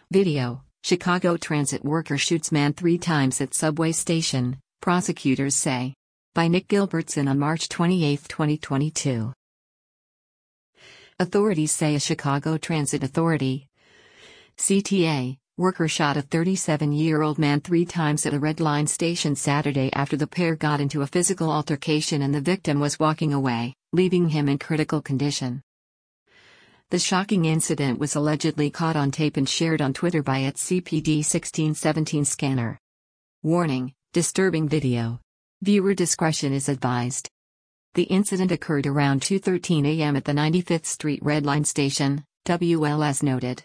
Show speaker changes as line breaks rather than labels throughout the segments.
Video: Chicago transit worker shoots man 3 times at subway station, prosecutors say. By Nick Gilbertson on March 28, 2022. Authorities say a Chicago Transit Authority (CTA) worker shot a 37-year-old man 3 times at a Red Line station Saturday after the pair got into a physical altercation and the victim was walking away, leaving him in critical condition. The shocking incident was allegedly caught on tape and shared on Twitter by @CPD1617 Scanner. Warning: disturbing video. Viewer discretion is advised. The incident occurred around 2:13 a.m. at the 95th Street Red Line station, WLS noted.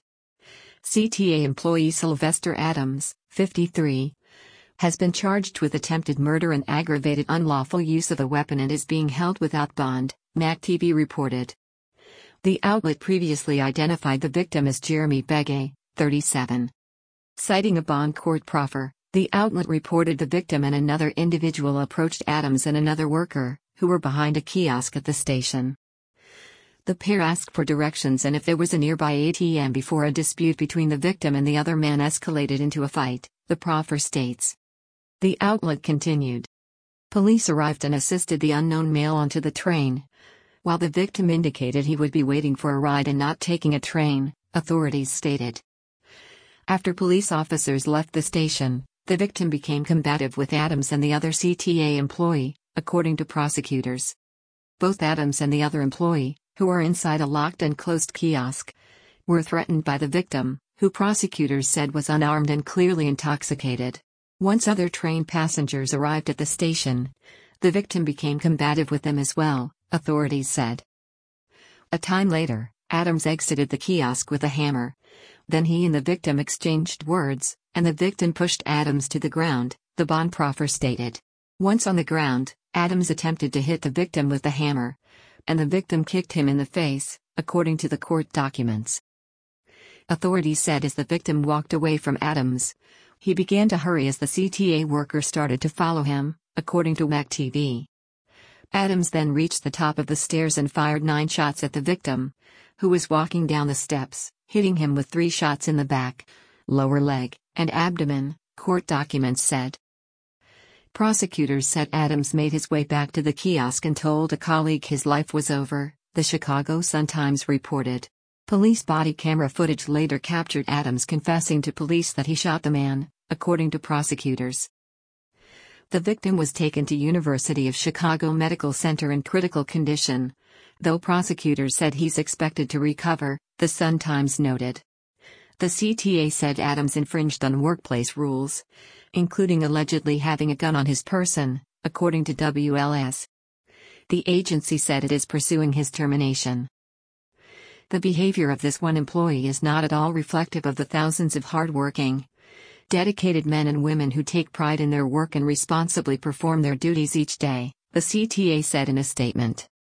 CTA employee Sylvester Adams, 53, has been charged with attempted murder and aggravated unlawful use of a weapon and is being held without bond, MACTV reported. The outlet previously identified the victim as Jeremy Begay, 37. Citing a bond court proffer, the outlet reported the victim and another individual approached Adams and another worker, who were behind a kiosk at the station. The pair asked for directions and if there was a nearby ATM before a dispute between the victim and the other man escalated into a fight, the proffer states. The outlet continued. Police arrived and assisted the unknown male onto the train. While the victim indicated he would be waiting for a ride and not taking a train, authorities stated. After police officers left the station, the victim became combative with Adams and the other CTA employee, according to prosecutors. Both Adams and the other employee, who were inside a locked and closed kiosk, were threatened by the victim, who prosecutors said was unarmed and clearly intoxicated. Once other train passengers arrived at the station, the victim became combative with them as well, authorities said. A time later, Adams exited the kiosk with a hammer. Then he and the victim exchanged words, and the victim pushed Adams to the ground, the bond proffer stated. Once on the ground, Adams attempted to hit the victim with the hammer, and the victim kicked him in the face, according to the court documents. Authorities said as the victim walked away from Adams, he began to hurry as the CTA worker started to follow him, according to MACTV. Adams then reached the top of the stairs and fired 9 shots at the victim, who was walking down the steps, hitting him with 3 shots in the back, lower leg, and abdomen, court documents said. Prosecutors said Adams made his way back to the kiosk and told a colleague his life was over, the Chicago Sun-Times reported. Police body camera footage later captured Adams confessing to police that he shot the man, according to prosecutors. The victim was taken to University of Chicago Medical Center in critical condition, though prosecutors said he's expected to recover, the Sun-Times noted. The CTA said Adams infringed on workplace rules, including allegedly having a gun on his person, according to WLS. The agency said it is pursuing his termination. The behavior of this one employee is not at all reflective of the thousands of hardworking, dedicated men and women who take pride in their work and responsibly perform their duties each day, the CTA said in a statement.